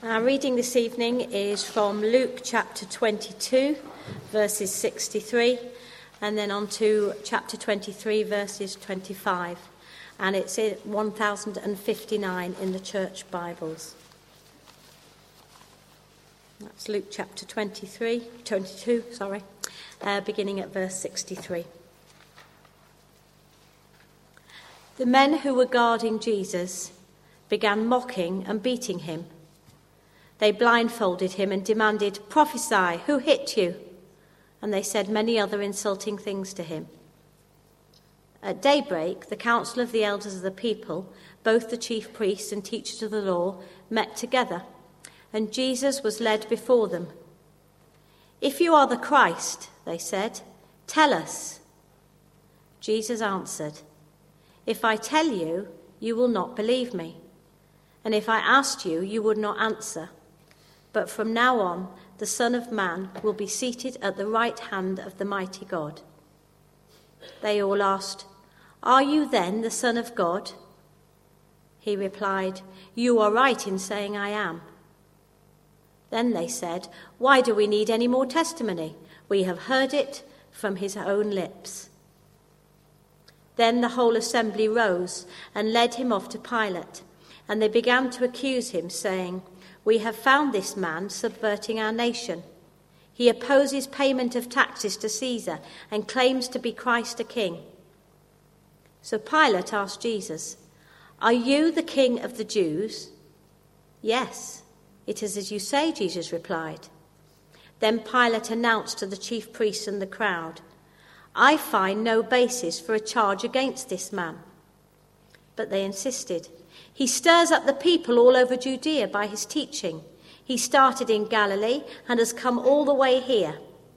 Our reading this evening is from Luke chapter 22, verses 63, and then on to chapter 23, verses 25. And it's 1059 in the church Bibles. That's Luke chapter 22, beginning at verse 63. The men who were guarding Jesus began mocking and beating him. They blindfolded him and demanded, "Prophesy, who hit you?" And they said many other insulting things to him. At daybreak, the council of the elders of the people, both the chief priests and teachers of the law, met together, and Jesus was led before them. "If you are the Christ," they said, "tell us." Jesus answered, "If I tell you, you will not believe me. And if I asked you, you would not answer. But from now on, the Son of Man will be seated at the right hand of the mighty God." They all asked, "Are you then the Son of God?" He replied, "You are right in saying I am." Then they said, "Why do we need any more testimony? We have heard it from his own lips." Then the whole assembly rose and led him off to Pilate, and they began to accuse him, saying, "We have found this man subverting our nation. He opposes payment of taxes to Caesar and claims to be Christ a king." So Pilate asked Jesus, "Are you the king of the Jews?" "Yes, it is as you say," Jesus replied. Then Pilate announced to the chief priests and the crowd, "I find no basis for a charge against this man." But they insisted, "He stirs up the people all over Judea by his teaching. He started in Galilee and has come all the way here."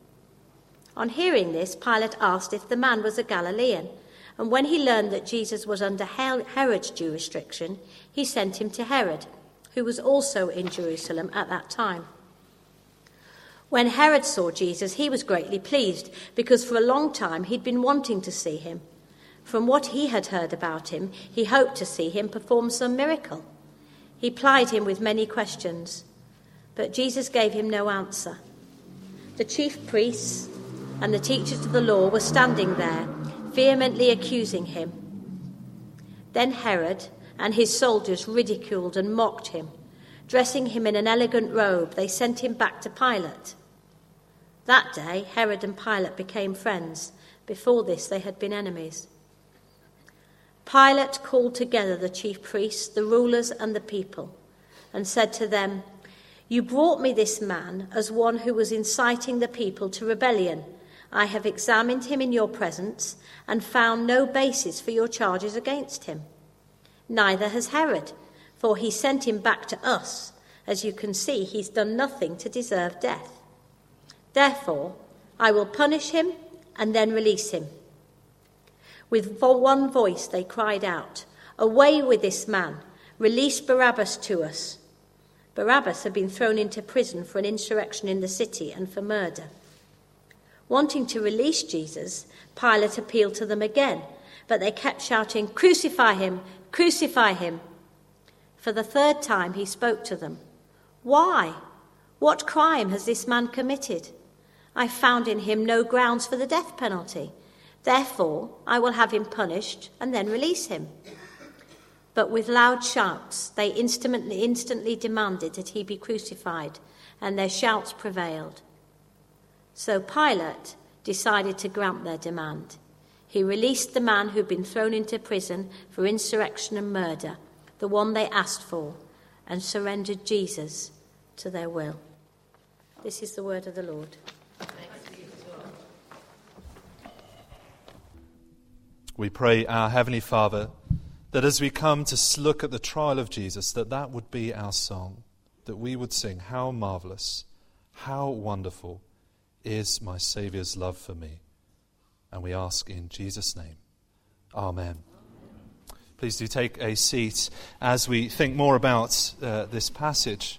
On hearing this, Pilate asked if the man was a Galilean, and when he learned that Jesus was under Herod's jurisdiction, he sent him to Herod, who was also in Jerusalem at that time. When Herod saw Jesus, he was greatly pleased, because for a long time he'd been wanting to see him. From what he had heard about him, he hoped to see him perform some miracle. He plied him with many questions, but Jesus gave him no answer. The chief priests and the teachers of the law were standing there, vehemently accusing him. Then Herod and his soldiers ridiculed and mocked him. Dressing him in an elegant robe, they sent him back to Pilate. That day, Herod and Pilate became friends. Before this, they had been enemies. Pilate called together the chief priests, the rulers, and the people, and said to them, "You brought me this man as one who was inciting the people to rebellion. I have examined him in your presence and found no basis for your charges against him. Neither has Herod, for he sent him back to us. As you can see, he's done nothing to deserve death. Therefore, I will punish him and then release him." With one voice they cried out, "Away with this man! Release Barabbas to us!" Barabbas had been thrown into prison for an insurrection in the city and for murder. Wanting to release Jesus, Pilate appealed to them again, but they kept shouting, "Crucify him! Crucify him!" For the third time he spoke to them. "Why? What crime has this man committed? I found in him no grounds for the death penalty. Therefore, I will have him punished and then release him." But with loud shouts, they instantly demanded that he be crucified, and their shouts prevailed. So Pilate decided to grant their demand. He released the man who'd been thrown into prison for insurrection and murder, the one they asked for, and surrendered Jesus to their will. This is the word of the Lord. We pray, our Heavenly Father, that as we come to look at the trial of Jesus, that would be our song, that we would sing, "How marvellous, how wonderful is my Saviour's love for me." And we ask in Jesus' name. Amen. Please do take a seat as we think more about this passage.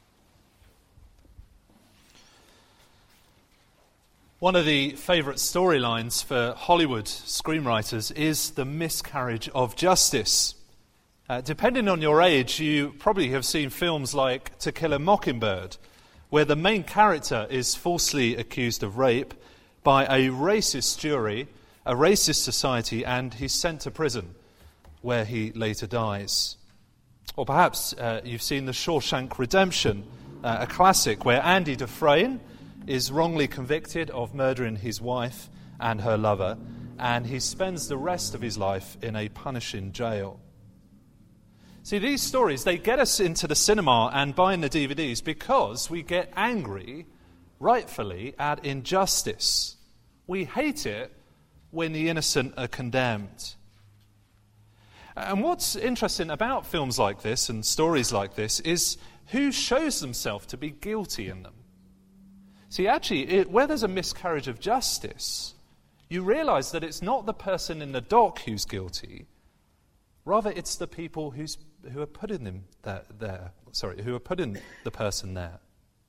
One of the favourite storylines for Hollywood screenwriters is the miscarriage of justice. Depending on your age, you probably have seen films like To Kill a Mockingbird, where the main character is falsely accused of rape by a racist jury, a racist society, and he's sent to prison, where he later dies. Or perhaps you've seen The Shawshank Redemption, a classic where Andy Dufresne is wrongly convicted of murdering his wife and her lover, and he spends the rest of his life in a punishing jail. See, these stories, they get us into the cinema and buying the DVDs because we get angry, rightfully, at injustice. We hate it when the innocent are condemned. And what's interesting about films like this and stories like this is who shows themselves to be guilty in them. See, actually, where there's a miscarriage of justice, you realize that it's not the person in the dock who's guilty. Rather, it's the people who are putting who are putting the person there.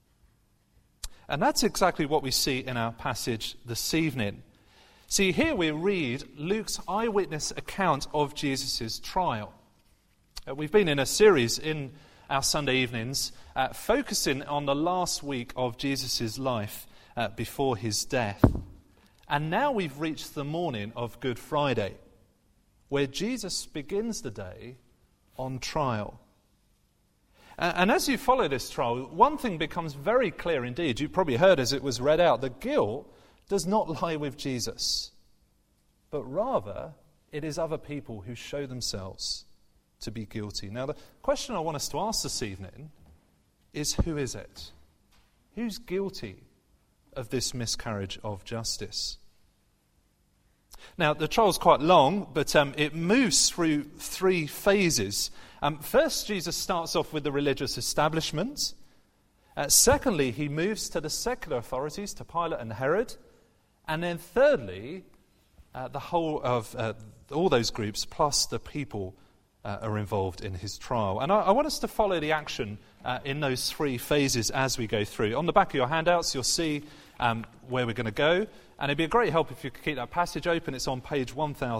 And that's exactly what we see in our passage this evening. See, here we read Luke's eyewitness account of Jesus' trial. We've been in a series in our Sunday evenings focusing on the last week of Jesus' life before his death. And now we've reached the morning of Good Friday, where Jesus begins the day on trial. And as you follow this trial, one thing becomes very clear indeed. You probably heard as it was read out, the guilt does not lie with Jesus, but rather it is other people who show themselves to be guilty. Now, the question I want us to ask this evening is, who is it? Who's guilty of this miscarriage of justice? Now, the trial's quite long, but it moves through three phases. First, Jesus starts off with the religious establishment. Secondly, he moves to the secular authorities, to Pilate and Herod. And then thirdly, the whole of all those groups, plus the people, are involved in his trial. And I want us to follow the action in those three phases as we go through. On the back of your handouts, you'll see where we're going to go. And it'd be a great help if you could keep that passage open. It's on page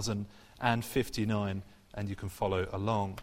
1059, and you can follow along.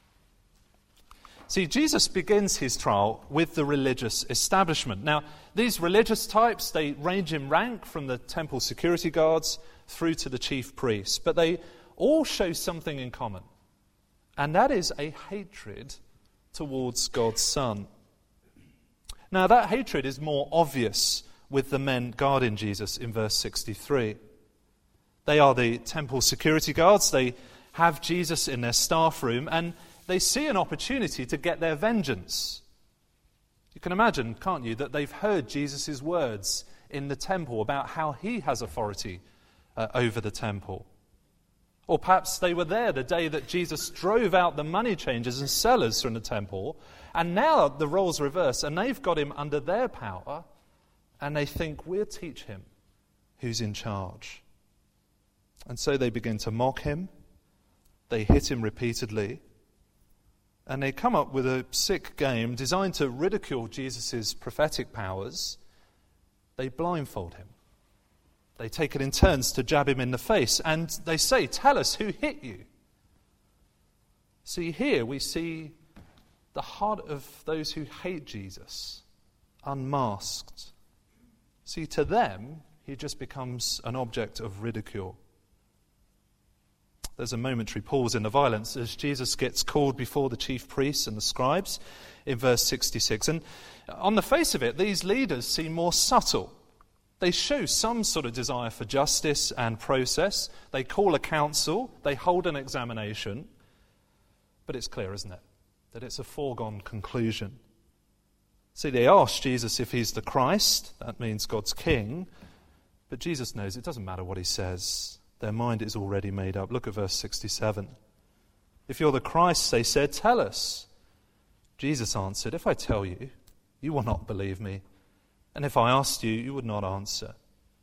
See, Jesus begins his trial with the religious establishment. Now, these religious types, they range in rank from the temple security guards through to the chief priests, but they all show something in common, and that is a hatred towards God's Son. Now, that hatred is more obvious with the men guarding Jesus in verse 63. They are the temple security guards. They have Jesus in their staff room, and they see an opportunity to get their vengeance. You can imagine, can't you, that they've heard Jesus' words in the temple about how he has authority over the temple. Or perhaps they were there the day that Jesus drove out the money changers and sellers from the temple, and now the roles reverse, and they've got him under their power, and they think, we'll teach him who's in charge. And so they begin to mock him, they hit him repeatedly, and they come up with a sick game designed to ridicule Jesus' prophetic powers. They blindfold him. They take it in turns to jab him in the face, and they say, tell us who hit you. See, here we see the heart of those who hate Jesus unmasked. See, to them, he just becomes an object of ridicule. There's a momentary pause in the violence as Jesus gets called before the chief priests and the scribes in verse 66. And on the face of it, these leaders seem more subtle. They show some sort of desire for justice and process. They call a council. They hold an examination. But it's clear, isn't it, that it's a foregone conclusion. See, they ask Jesus if he's the Christ. That means God's king. But Jesus knows it doesn't matter what he says. Their mind is already made up. Look at verse 67. If you're the Christ, they said, tell us. Jesus answered, if I tell you, you will not believe me. And if I asked you, you would not answer.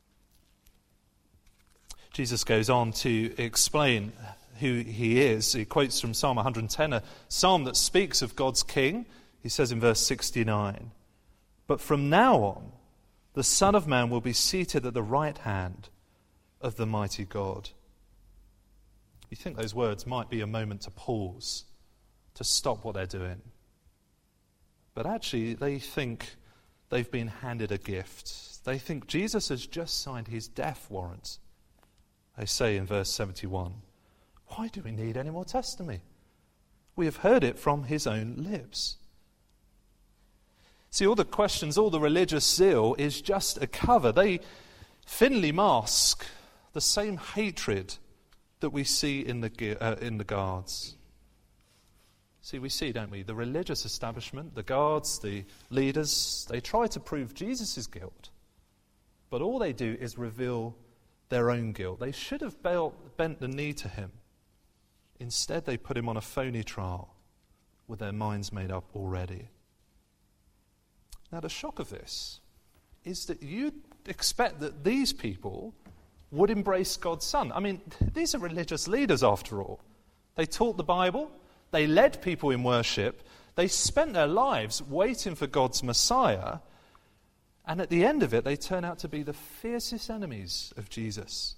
Jesus goes on to explain who he is. He quotes from Psalm 110, a psalm that speaks of God's king. He says in verse 69, but from now on, the Son of Man will be seated at the right hand of the mighty God. You think those words might be a moment to pause to stop what they're doing. But actually, they think they've been handed a gift. They think Jesus has just signed his death warrant. They say in verse 71, "Why do we need any more testimony? We have heard it from his own lips." See, all the questions, all the religious zeal is just a cover. They thinly mask the same hatred that we see in the guards. See, we see, don't we, the religious establishment, the guards, the leaders, they try to prove Jesus' guilt. But all they do is reveal their own guilt. They should have bent the knee to him. Instead, they put him on a phony trial with their minds made up already. Now, the shock of this is that you'd expect that these people would embrace God's Son. I mean, these are religious leaders after all. They taught the Bible. They led people in worship. They spent their lives waiting for God's Messiah. And at the end of it, they turn out to be the fiercest enemies of Jesus.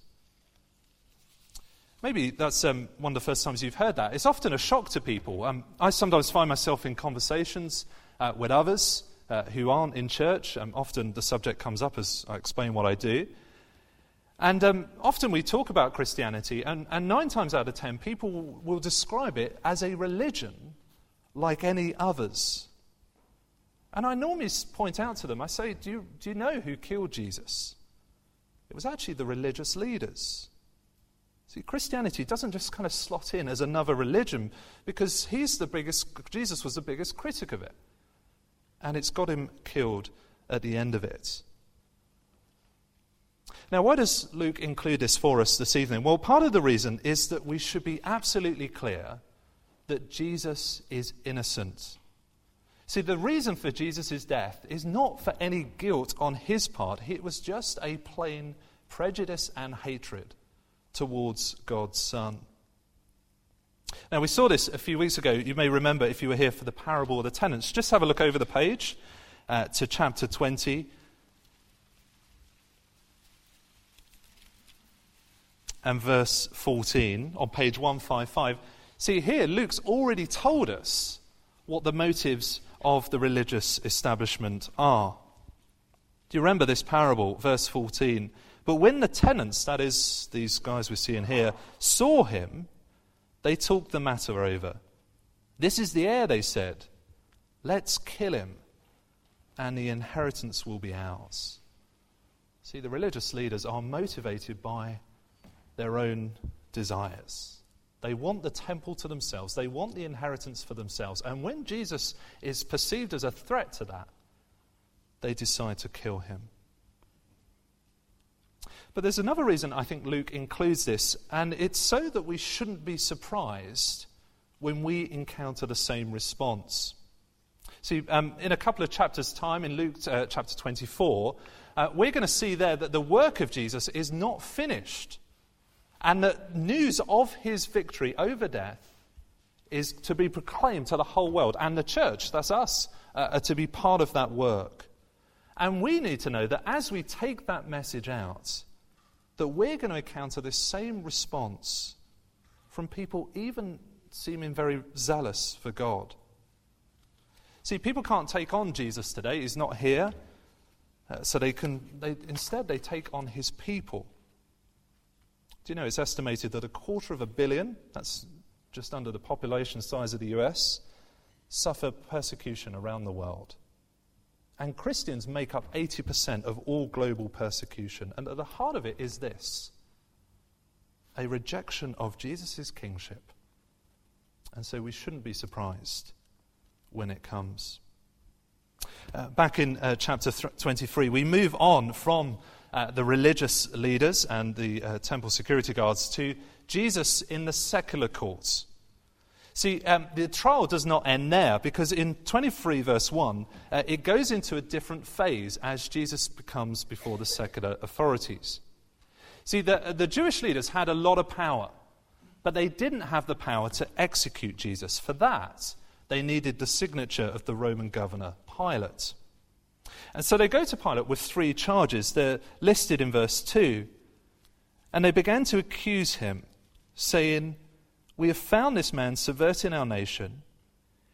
Maybe that's one of the first times you've heard that. It's often a shock to people. I sometimes find myself in conversations with others who aren't in church. Often the subject comes up as I explain what I do. And often we talk about Christianity, and 9 times out of 10, people will describe it as a religion like any others. And I normally point out to them, I say, do you know who killed Jesus? It was actually the religious leaders. See, Christianity doesn't just kind of slot in as another religion, because Jesus was the biggest critic of it. And it's got him killed at the end of it. Now, why does Luke include this for us this evening? Well, part of the reason is that we should be absolutely clear that Jesus is innocent. See, the reason for Jesus' death is not for any guilt on his part. It was just a plain prejudice and hatred towards God's Son. Now, we saw this a few weeks ago. You may remember if you were here for the parable of the tenants. Just have a look over the page to chapter 20. And verse 14 on page 155. See, here Luke's already told us what the motives of the religious establishment are. Do you remember this parable, verse 14? But when the tenants, that is, these guys we're seeing here, saw him, they talked the matter over. "This is the heir," they said. "Let's kill him, and the inheritance will be ours." See, the religious leaders are motivated by their own desires. They want the temple to themselves. They want the inheritance for themselves. And when Jesus is perceived as a threat to that, they decide to kill him. But there's another reason I think Luke includes this, and it's so that we shouldn't be surprised when we encounter the same response. See, in a couple of chapters' time, in Luke chapter 24, we're going to see there that the work of Jesus is not finished. And the news of his victory over death is to be proclaimed to the whole world. And the church, that's us, are to be part of that work. And we need to know that as we take that message out, that we're going to encounter this same response from people even seeming very zealous for God. See, people can't take on Jesus today. He's not here. So instead they take on his people. Do you know it's estimated that 250 million, that's just under the population size of the US, suffer persecution around the world. And Christians make up 80% of all global persecution. And at the heart of it is this: a rejection of Jesus' kingship. And so we shouldn't be surprised when it comes. Back in chapter 23, we move on from the religious leaders and the temple security guards to Jesus in the secular courts. See, the trial does not end there, because in 23 verse 1, it goes into a different phase as Jesus comes before the secular authorities. See, the Jewish leaders had a lot of power, but they didn't have the power to execute Jesus. For that, they needed the signature of the Roman governor, Pilate. And so they go to Pilate with 3 charges. They're listed in verse 2. And they began to accuse him, saying, "We have found this man subverting our nation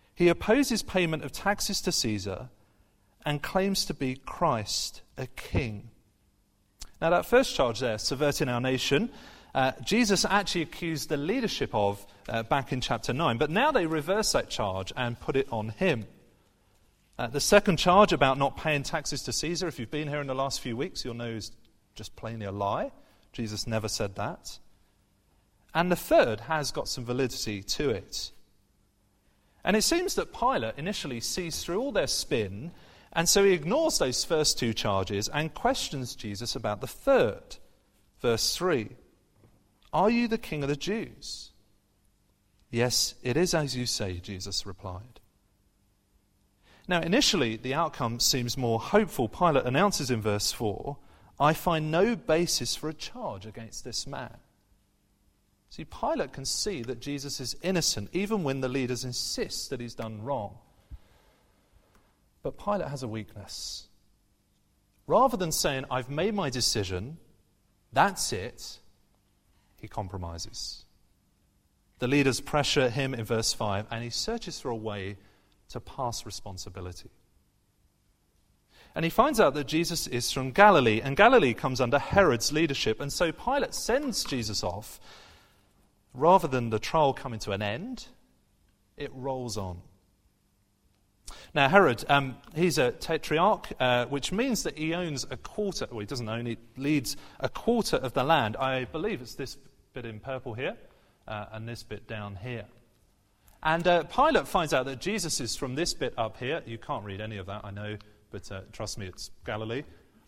He opposes payment of taxes to Caesar and claims to be Christ, a king. Now that first charge there, subverting our nation, Jesus actually accused the leadership of back in chapter 9. But now they reverse that charge and put it on him. The second charge about not paying taxes to Caesar, if you've been here in the last few weeks, you'll know is just plainly a lie. Jesus never said that. And the third has got some validity to it. And it seems that Pilate initially sees through all their spin, and so he ignores those first two charges and questions Jesus about the third. Verse 3, "Are you the king of the Jews?" "Yes, it is as you say," Jesus replied. Now, initially, the outcome seems more hopeful. Pilate announces in verse 4, "I find no basis for a charge against this man." See, Pilate can see that Jesus is innocent, even when the leaders insist that he's done wrong. But Pilate has a weakness. Rather than saying, "I've made my decision, that's it," he compromises. The leaders pressure him in verse 5, and he searches for a way to pass responsibility. And he finds out that Jesus is from Galilee, and Galilee comes under Herod's leadership, and so Pilate sends Jesus off. Rather than the trial coming to an end, it rolls on. Now Herod, he's a tetrarch, which means that he owns a quarter, well he doesn't own, he leads a quarter of the land. I believe it's this bit in purple here, and this bit down here. And Pilate finds out that Jesus is from this bit up here. You can't read any of that, I know, but trust me, it's Galilee.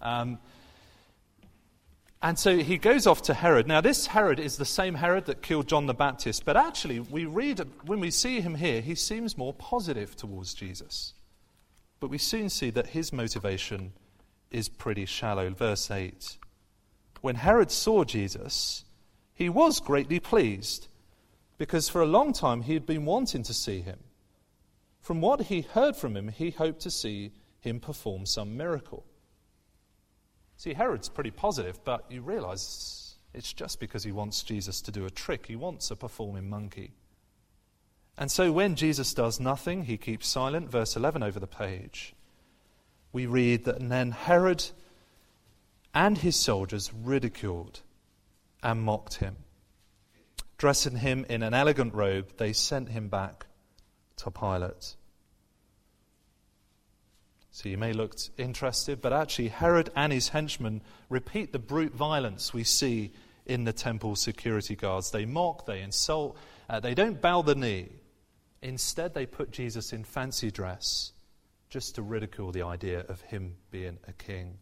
And so he goes off to Herod. Now this Herod is the same Herod that killed John the Baptist, but actually we read, when we see him here, he seems more positive towards Jesus. But we soon see that his motivation is pretty shallow. Verse 8, "When Herod saw Jesus, he was greatly pleased, because for a long time he had been wanting to see him. From what he heard from him, he hoped to see him perform some miracle." See, Herod's pretty positive, but you realize it's just because he wants Jesus to do a trick. He wants a performing monkey. And so when Jesus does nothing, he keeps silent. Verse 11 over the page, we read that then Herod and his soldiers ridiculed and mocked him. Dressing him in an elegant robe, they sent him back to Pilate. So you may look interested, but actually Herod and his henchmen repeat the brute violence we see in the temple security guards. They mock, they insult, they don't bow the knee. Instead, they put Jesus in fancy dress just to ridicule the idea of him being a king.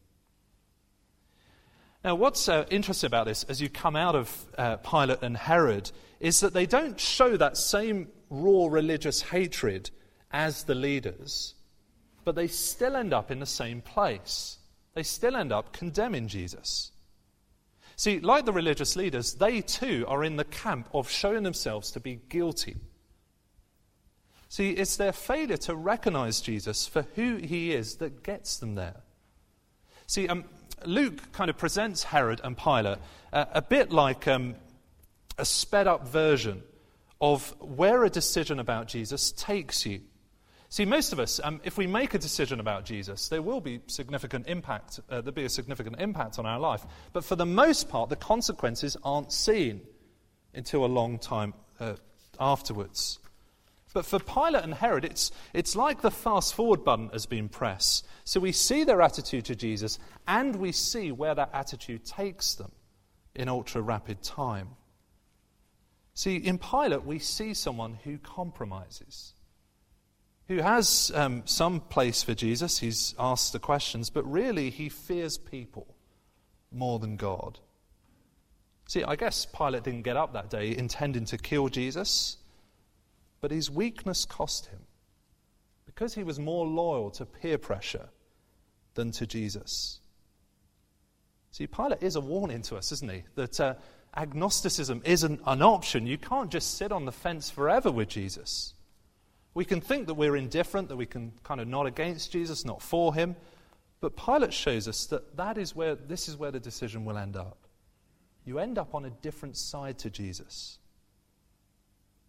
Now, what's interesting about this, as you come out of Pilate and Herod, is that they don't show that same raw religious hatred as the leaders, but they still end up in the same place. They still end up condemning Jesus. See, like the religious leaders, they too are in the camp of showing themselves to be guilty. See, it's their failure to recognize Jesus for who he is that gets them there. See, Luke kind of presents Herod and Pilate a bit like a sped-up version of where a decision about Jesus takes you. See, most of us, if we make a decision about Jesus, there will be significant impact. There'll be a significant impact on our life. But for the most part, the consequences aren't seen until a long time afterwards. But for Pilate and Herod, it's like the fast-forward button has been pressed. So we see their attitude to Jesus, and we see where that attitude takes them in ultra-rapid time. See, in Pilate, we see someone who compromises, who has some place for Jesus. He's asked the questions, but really he fears people more than God. See, I guess Pilate didn't get up that day intending to kill Jesus, but his weakness cost him, because he was more loyal to peer pressure than to Jesus. See, Pilate is a warning to us, isn't he? That agnosticism isn't an option. You can't just sit on the fence forever with Jesus. We can think that we're indifferent, that we can kind of not against Jesus, not for him. But Pilate shows us that this is where the decision will end up. You end up on a different side to Jesus.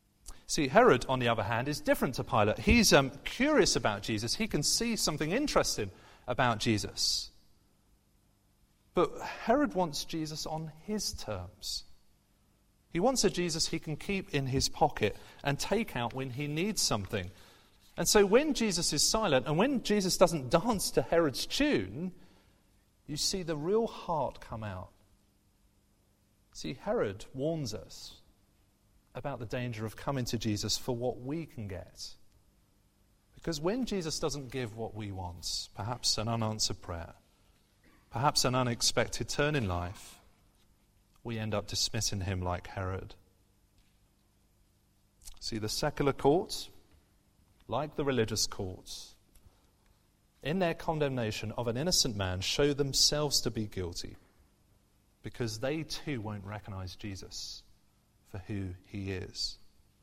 See, Herod, on the other hand, is different to Pilate. He's curious about Jesus. He can see something interesting about Jesus. But Herod wants Jesus on his terms. He wants a Jesus he can keep in his pocket and take out when he needs something. And so when Jesus is silent and when Jesus doesn't dance to Herod's tune, you see the real heart come out. See, Herod warns us about the danger of coming to Jesus for what we can get. Because when Jesus doesn't give what we want, perhaps an unanswered prayer, perhaps an unexpected turn in life, we end up dismissing him like Herod. See, the secular courts, like the religious courts, in their condemnation of an innocent man, show themselves to be guilty because they too won't recognize Jesus for who he is.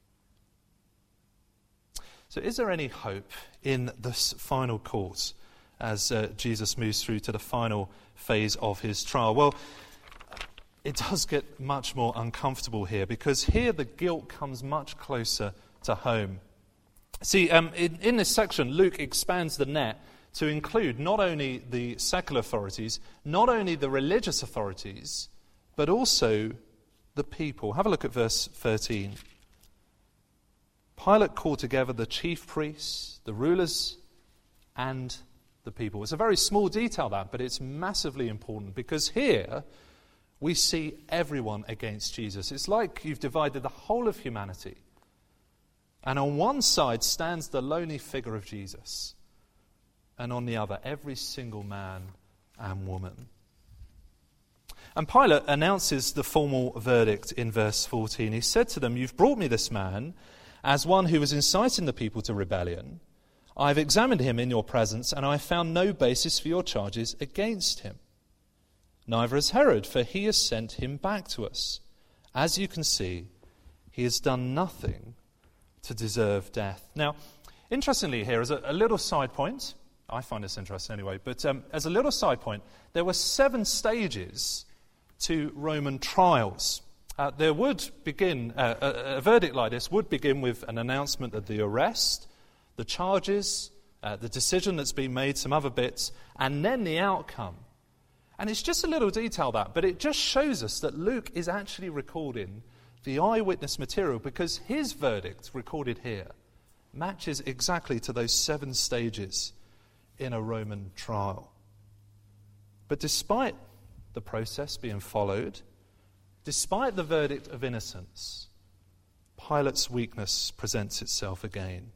So is there any hope in this final court as Jesus moves through to the final phase of his trial? Well, it does get much more uncomfortable here because here the guilt comes much closer to home. See, in this section, Luke expands the net to include not only the secular authorities, not only the religious authorities, but also the people. Have a look at verse 13. Pilate called together the chief priests, the rulers, and the people. It's a very small detail, that, but it's massively important because here we see everyone against Jesus. It's like you've divided the whole of humanity. And on one side stands the lonely figure of Jesus. And on the other, every single man and woman. And Pilate announces the formal verdict in verse 14. He said to them, "You've brought me this man as one who was inciting the people to rebellion. I've examined him in your presence, and I found no basis for your charges against him. Neither has Herod, for he has sent him back to us. As you can see, he has done nothing to deserve death." Now, interestingly here, as a little side point, I find this interesting anyway, but as a little side point, there were 7 stages to Roman trials. There would begin, a verdict like this would begin with an announcement of the arrest, the charges, the decision that's been made, some other bits, and then the outcome. And it's just a little detail that, but it just shows us that Luke is actually recording the eyewitness material because his verdict, recorded here, matches exactly to those 7 stages in a Roman trial. But despite the process being followed, despite the verdict of innocence, Pilate's weakness presents itself again.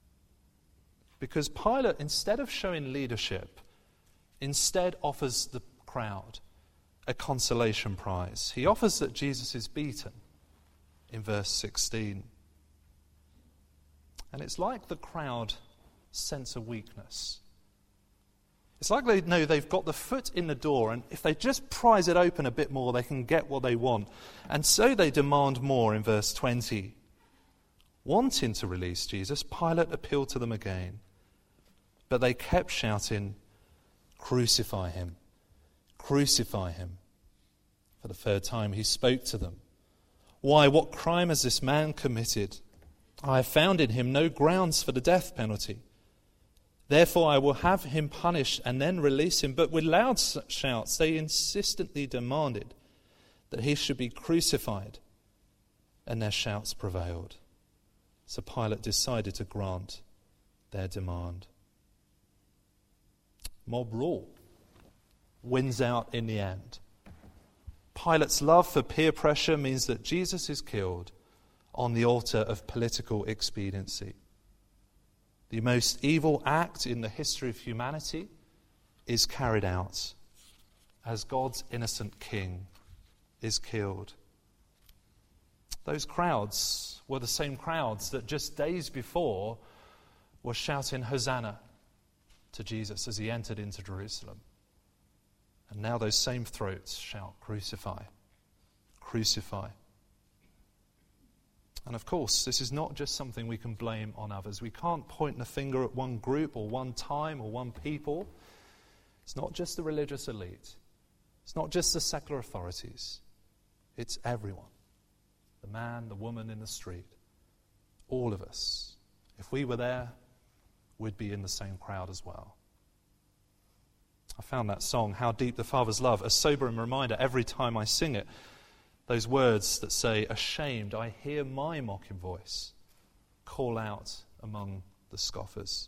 Because Pilate, instead of showing leadership, instead offers the crowd a consolation prize. He offers that Jesus is beaten in verse 16. And it's like the crowd sense a weakness. It's like they know they've got the foot in the door, and if they just prise it open a bit more, they can get what they want. And so they demand more in verse 20. Wanting to release Jesus, Pilate appealed to them again. But they kept shouting, "Crucify him! Crucify him!" For the 3rd time he spoke to them. "Why, what crime has this man committed? I have found in him no grounds for the death penalty. Therefore I will have him punished and then release him." But with loud shouts they insistently demanded that he should be crucified, and their shouts prevailed. So Pilate decided to grant their demand. Mob rule wins out in the end. Pilate's love for peer pressure means that Jesus is killed on the altar of political expediency. The most evil act in the history of humanity is carried out as God's innocent king is killed. Those crowds were the same crowds that just days before were shouting Hosanna to Jesus as he entered into Jerusalem. And now those same throats shout, "Crucify, crucify." And of course, this is not just something we can blame on others. We can't point the finger at one group or one time or one people. It's not just the religious elite. It's not just the secular authorities. It's everyone. The man, the woman in the street. all of us, if we were there, we'd be in the same crowd as well. I found that song, How Deep the Father's Love, a sobering reminder every time I sing it. Those words that say, ashamed, I hear my mocking voice call out among the scoffers.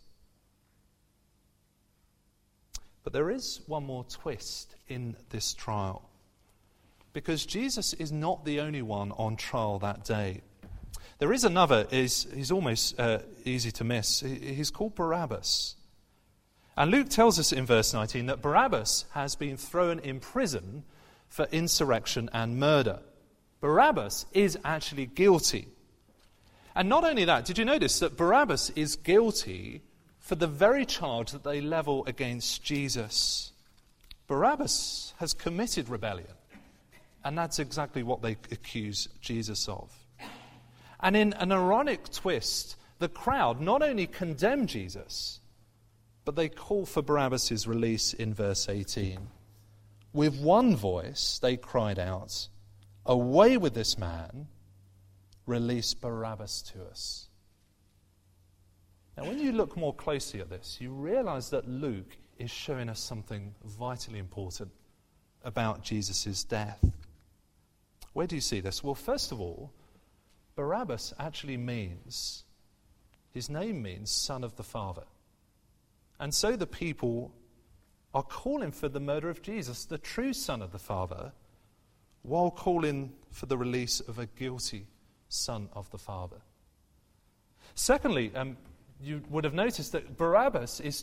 But there is one more twist in this trial, because Jesus is not the only one on trial that day. There is another, he's almost easy to miss. He's called Barabbas. And Luke tells us in verse 19 that Barabbas has been thrown in prison for insurrection and murder. Barabbas is actually guilty. And not only that, did you notice that Barabbas is guilty for the very charge that they level against Jesus? Barabbas has committed rebellion. And that's exactly what they accuse Jesus of. And in an ironic twist, the crowd not only condemn Jesus, but they call for Barabbas' release in verse 18. With one voice, they cried out, "Away with this man, release Barabbas to us." Now, when you look more closely at this, you realize that Luke is showing us something vitally important about Jesus' death. Where do you see this? Well, first of all, Barabbas actually means, his name means son of the Father. And so the people are calling for the murder of Jesus, the true Son of the Father, while calling for the release of a guilty Son of the Father. Secondly, you would have noticed that Barabbas is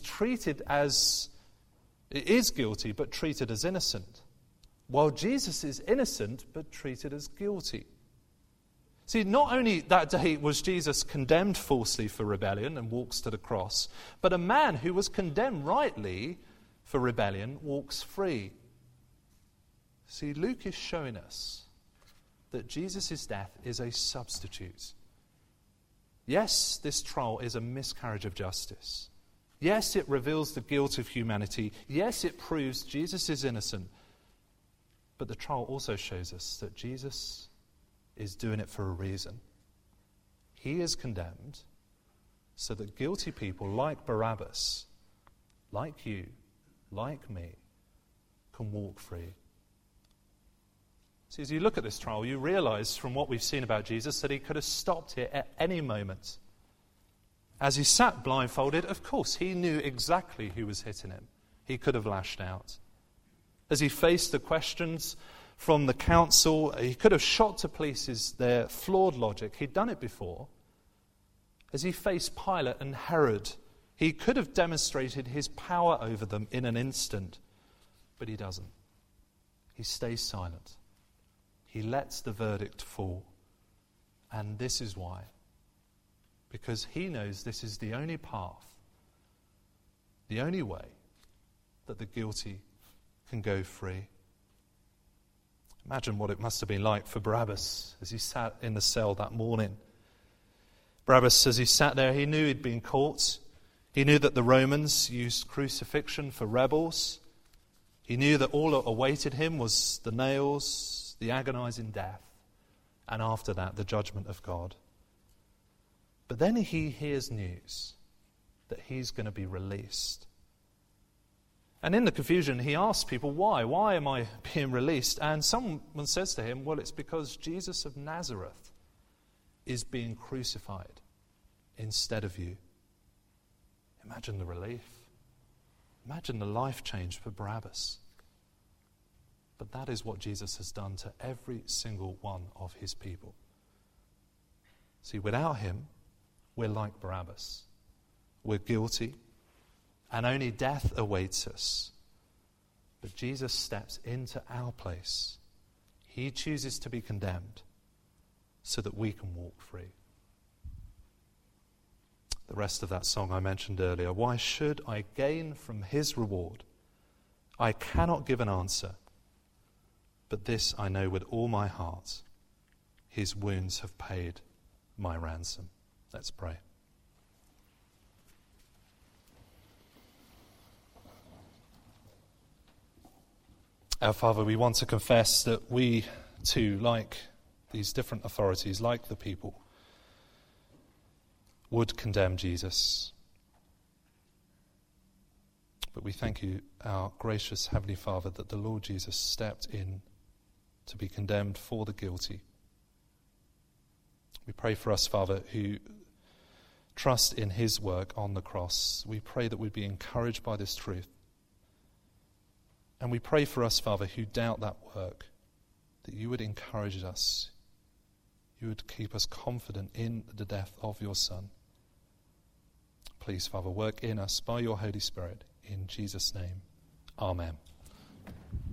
guilty, but treated as innocent, while Jesus is innocent, but treated as guilty. See, not only that day was Jesus condemned falsely for rebellion and walks to the cross, but a man who was condemned rightly for rebellion walks free. See, Luke is showing us that Jesus' death is a substitute. Yes, this trial is a miscarriage of justice. Yes, it reveals the guilt of humanity. Yes, it proves Jesus is innocent. But the trial also shows us that Jesus is doing it for a reason. He is condemned so that guilty people like Barabbas, like you, like me, can walk free. See, as you look at this trial, you realize from what we've seen about Jesus that he could have stopped here at any moment. As he sat blindfolded, of course, he knew exactly who was hitting him. He could have lashed out. As he faced the questions from the council, he could have shot to pieces their flawed logic. He'd done it before. As he faced Pilate and Herod, he could have demonstrated his power over them in an instant. But he doesn't. He stays silent. He lets the verdict fall. And this is why. Because he knows this is the only path, the only way that the guilty can go free. Imagine what it must have been like for Barabbas as he sat in the cell that morning. Barabbas, as he sat there, he knew he'd been caught. He knew that the Romans used crucifixion for rebels. He knew that all that awaited him was the nails, the agonizing death, and after that, the judgment of God. But then he hears news that he's going to be released. And in the confusion, he asks people, why? Why am I being released? And someone says to him, well, it's because Jesus of Nazareth is being crucified instead of you. Imagine the relief. Imagine the life change for Barabbas. But that is what Jesus has done to every single one of his people. See, without him, we're like Barabbas. We're guilty. And only death awaits us. But Jesus steps into our place. He chooses to be condemned so that we can walk free. The rest of that song I mentioned earlier. Why should I gain from his reward? I cannot give an answer. But this I know with all my heart. His wounds have paid my ransom. Let's pray. Our Father, we want to confess that we too, like these different authorities, like the people, would condemn Jesus. But we thank you, our gracious Heavenly Father, that the Lord Jesus stepped in to be condemned for the guilty. We pray for us, Father, who trust in his work on the cross. We pray that we'd be encouraged by this truth. And we pray for us, Father, who doubt that work, that you would encourage us. You would keep us confident in the death of your Son. Please, Father, work in us by your Holy Spirit. In Jesus' name, amen.